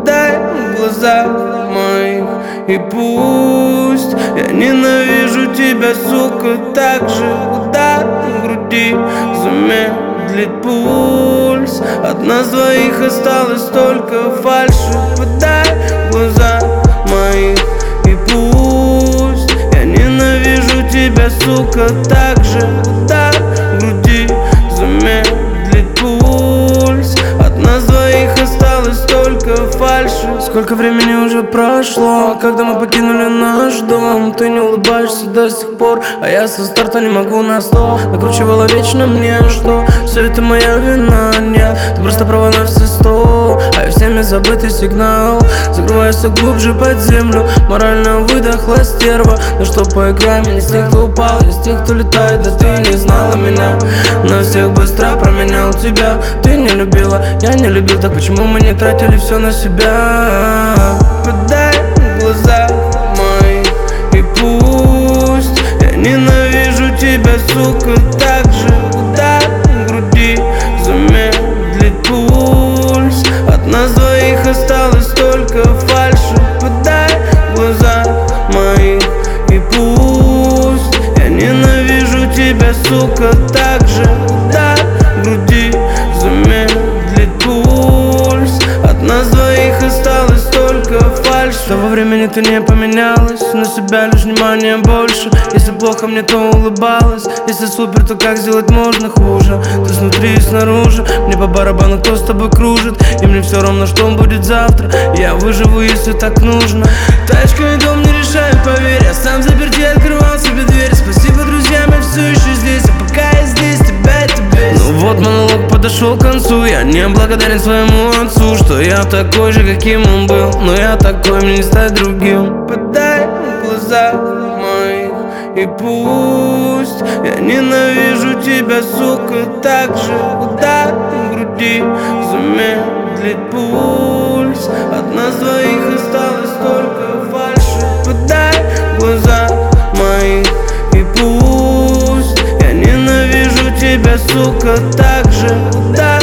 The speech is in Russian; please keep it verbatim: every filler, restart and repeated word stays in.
подай в глаза моих, и пусть я ненавижу тебя, сука, так же удар в груди замедлит пульс. От нас двоих осталось только фальши. Подай в глаза моих, и пусть я ненавижу тебя, сука, так же удар в груди замедлит пульс. От нас двоих осталось только фальши. Сколько времени уже прошло, когда мы покинули наш дом. Ты не улыбаешься до сих пор, а я со старта не могу на сто. Накручивала вечно мне, что все это моя вина. Нет, ты просто права на все сто, а я всеми забытый сигнал. Закрываешься глубже под землю, морально выдохла стерва. Ну что, поиграем, я не с тех, кто упал, я с тех, кто летает. Да ты не знала меня, на всех быстро променял тебя. Ты не любила, я не любил, так почему мы не тратили все на себя? Подай в глаза мои, и пусть я ненавижу тебя, сука, так же удар в груди замедлит пульс. От нас двоих осталось только фальши. Подай в глаза мои, и пусть я ненавижу тебя, сука, так же удар в груди замедлит пульс. От нас двоих осталось только фальшь. С того времени ты не поменялась, на себя лишь внимание больше. Если плохо мне, то улыбалась, если супер, то как сделать можно хуже? Ты снутри и снаружи, мне по барабану, кто с тобой кружит. И мне все равно, что будет завтра, я выживу, если так нужно. Тачка и дом не решают, поверь, я сам заперти открывал себе дверь. Спасибо друзьям, я все еще здесь, а пока я здесь, тебя это бесит. Ну вот монолог подошел к концу, я не благодарен своему отцу, что я такой же, каким он был, но я такой, мне не стать другим. Подай в глаза моих, и пусть я ненавижу тебя, сука, так же удар в груди замедлит пульс. От нас двоих осталось только фальши. Подай в глаза моих, и пусть я ненавижу тебя, сука, так же удар